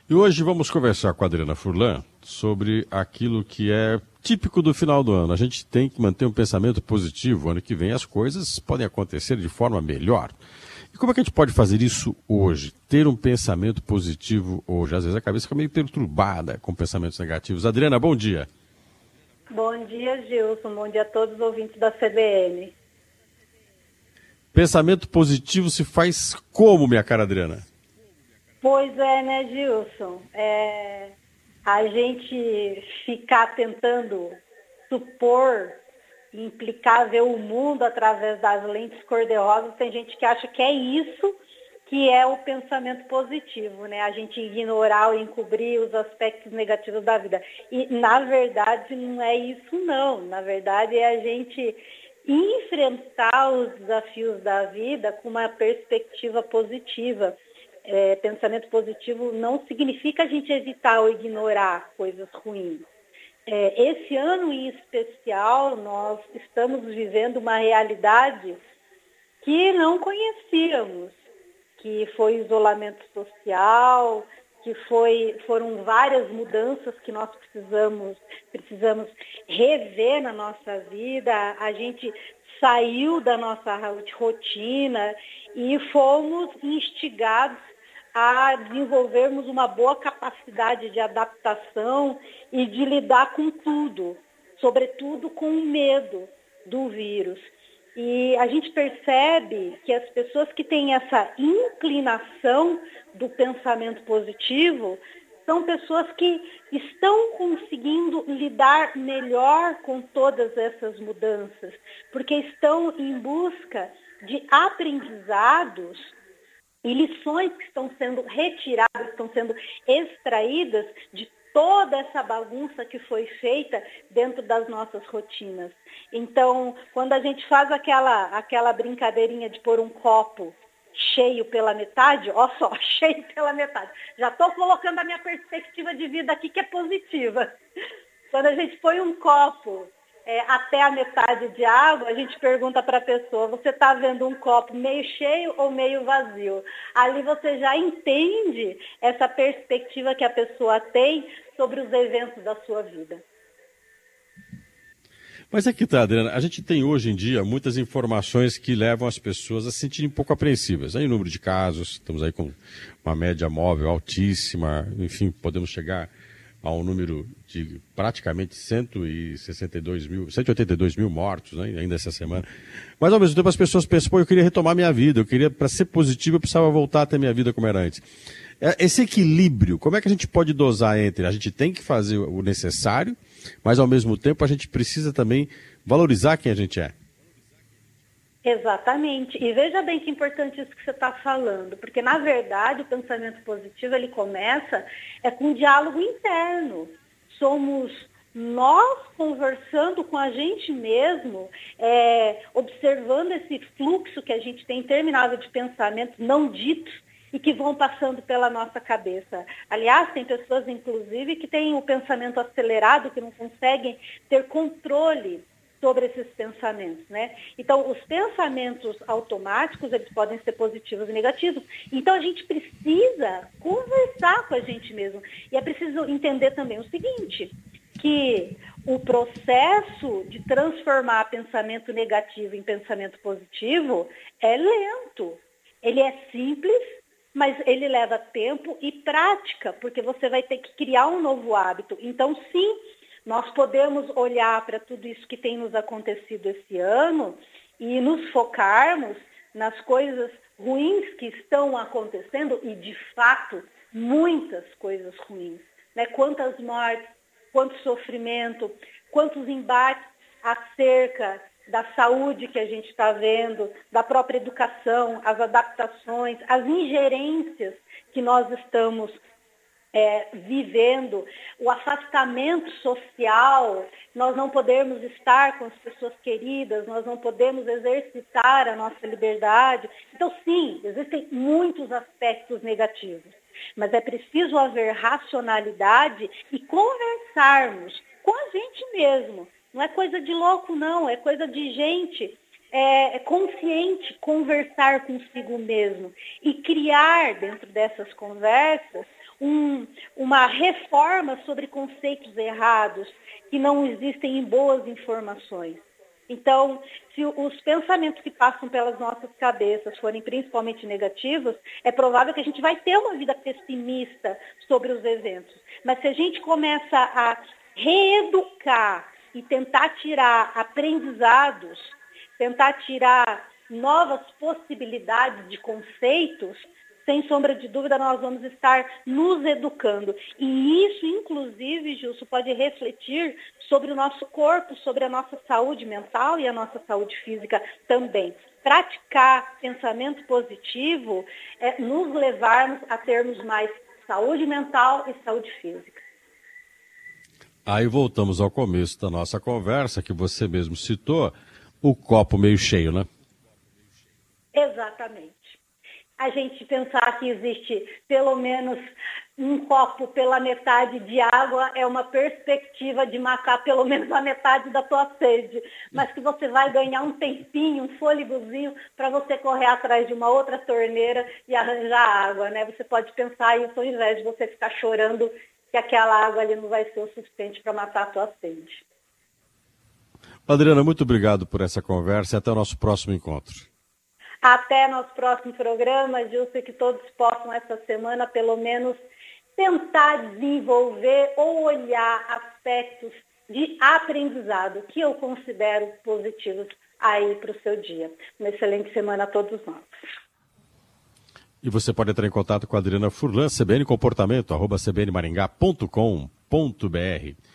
E hoje vamos conversar com a Adriana Furlan sobre aquilo que é típico do final do ano. A gente tem que manter um pensamento positivo. Ano que vem as coisas podem acontecer de forma melhor. E como é que a gente pode fazer isso hoje? Ter um pensamento positivo hoje? Às vezes a cabeça fica meio perturbada com pensamentos negativos. Adriana, bom dia. Bom dia, Gilson. Bom dia a todos os ouvintes da CBN. Pensamento positivo se faz como, minha cara Adriana? Pois é, né, Gilson? A gente ficar tentando supor, implicar, ver o mundo através das lentes cor-de-rosa, tem gente que acha que é isso que é o pensamento positivo, né? A gente ignorar ou encobrir os aspectos negativos da vida. E, na verdade, não é isso, não. Na verdade, é a gente enfrentar os desafios da vida com uma perspectiva positiva. Pensamento positivo não significa a gente evitar ou ignorar coisas ruins. Esse ano em especial, nós estamos vivendo uma realidade que não conhecíamos, que foi isolamento social, que foram várias mudanças que nós precisamos rever na nossa vida. A gente saiu da nossa rotina e fomos instigados a desenvolvermos uma boa capacidade de adaptação e de lidar com tudo, sobretudo com o medo do vírus. E a gente percebe que as pessoas que têm essa inclinação do pensamento positivo são pessoas que estão conseguindo lidar melhor com todas essas mudanças, porque estão em busca de aprendizados e lições que estão sendo retiradas, estão sendo extraídas de toda essa bagunça que foi feita dentro das nossas rotinas. Então, quando a gente faz aquela brincadeirinha de pôr um copo cheio pela metade, ó só, cheio pela metade. Já estou colocando a minha perspectiva de vida aqui, que é positiva. Quando a gente põe um copo até a metade de água, a gente pergunta para a pessoa, você está vendo um copo meio cheio ou meio vazio? Ali você já entende essa perspectiva que a pessoa tem sobre os eventos da sua vida. Mas aqui tá, Adriana, a gente tem hoje em dia muitas informações que levam as pessoas a se sentirem um pouco apreensivas. Aí o número de casos, estamos aí com uma média móvel altíssima, enfim, podemos chegar a um número de praticamente 182 mil mortos, né, ainda essa semana. Mas, ao mesmo tempo, as pessoas pensam, eu queria retomar minha vida, para ser positivo, eu precisava voltar a ter minha vida como era antes. Esse equilíbrio, como é que a gente pode dosar entre a gente tem que fazer o necessário, mas, ao mesmo tempo, a gente precisa também valorizar quem a gente é? Exatamente. E veja bem que importante isso que você está falando, porque, na verdade, o pensamento positivo, ele começa com um diálogo interno. Somos nós conversando com a gente mesmo, observando esse fluxo que a gente tem interminável de pensamentos não ditos e que vão passando pela nossa cabeça. Aliás, tem pessoas, inclusive, que têm o pensamento acelerado, que não conseguem ter controle sobre esses pensamentos, né? Então, os pensamentos automáticos, eles podem ser positivos e negativos. Então, a gente precisa conversar com a gente mesmo. E é preciso entender também o seguinte, que o processo de transformar pensamento negativo em pensamento positivo é lento. Ele é simples, mas ele leva tempo e prática, porque você vai ter que criar um novo hábito. Então, sim, nós podemos olhar para tudo isso que tem nos acontecido esse ano e nos focarmos nas coisas ruins que estão acontecendo, e, de fato, muitas coisas ruins, né? Quantas mortes, quanto sofrimento, quantos embates acerca da saúde que a gente está vendo, da própria educação, as adaptações, as ingerências que nós estamos vivendo, o afastamento social, nós não podemos estar com as pessoas queridas, nós não podemos exercitar a nossa liberdade. Então, sim, existem muitos aspectos negativos, mas é preciso haver racionalidade e conversarmos com a gente mesmo. Não é coisa de louco, não, é coisa de gente consciente, conversar consigo mesmo e criar dentro dessas conversas uma reforma sobre conceitos errados que não existem em boas informações. Então, se os pensamentos que passam pelas nossas cabeças forem principalmente negativos, é provável que a gente vai ter uma vida pessimista sobre os eventos. Mas se a gente começa a reeducar e tentar tirar aprendizados, tentar tirar novas possibilidades de conceitos, sem sombra de dúvida, nós vamos estar nos educando. E isso, inclusive, Gilson, pode refletir sobre o nosso corpo, sobre a nossa saúde mental e a nossa saúde física também. Praticar pensamento positivo é nos levarmos a termos mais saúde mental e saúde física. Aí voltamos ao começo da nossa conversa, que você mesmo citou, o copo meio cheio, né? Exatamente. A gente pensar que existe pelo menos um copo pela metade de água é uma perspectiva de matar pelo menos a metade da tua sede, mas que você vai ganhar um tempinho, um fôlegozinho para você correr atrás de uma outra torneira e arranjar água, né? Você pode pensar isso ao invés de você ficar chorando que aquela água ali não vai ser o suficiente para matar a tua sede. Adriana, muito obrigado por essa conversa e até o nosso próximo encontro. Até nosso próximo programa, Gilson, que todos possam essa semana, pelo menos, tentar desenvolver ou olhar aspectos de aprendizado que eu considero positivos aí para o seu dia. Uma excelente semana a todos nós. E você pode entrar em contato com a Adriana Furlan, cbncomportamento@cbnmaringá.com.br.